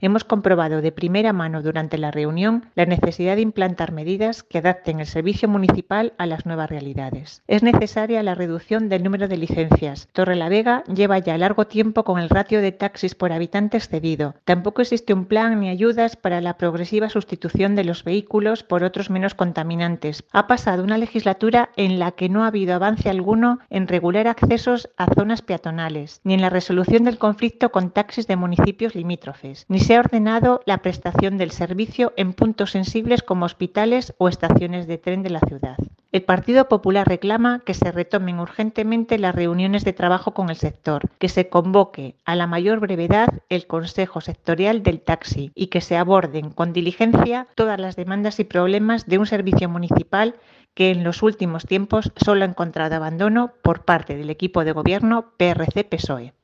Hemos comprobado de primera mano durante la reunión la necesidad de implantar medidas que adapten el servicio municipal a las nuevas realidades. Es necesaria la reducción del número de licencias. Torrelavega lleva ya largo tiempo con el ratio de taxis por habitante excedido. Tampoco existe un plan ni ayudas para la progresiva sustitución de los vehículos por otros menos contaminantes. Ha pasado una legislatura en la que no ha habido avance alguno en regular accesos a zonas peatonales, ni en la resolución del conflicto con taxis de municipios limítrofes, ni se ha ordenado la prestación del servicio en puntos sensibles como hospitales o estaciones de tren de la ciudad. El Partido Popular reclama que se retomen urgentemente las reuniones de trabajo con el sector, que se convoque a la mayor brevedad el Consejo Sectorial del Taxi y que se aborden con diligencia todas las demandas y problemas de un servicio municipal que en los últimos tiempos solo ha encontrado abandono por parte del equipo de gobierno PRC-PSOE.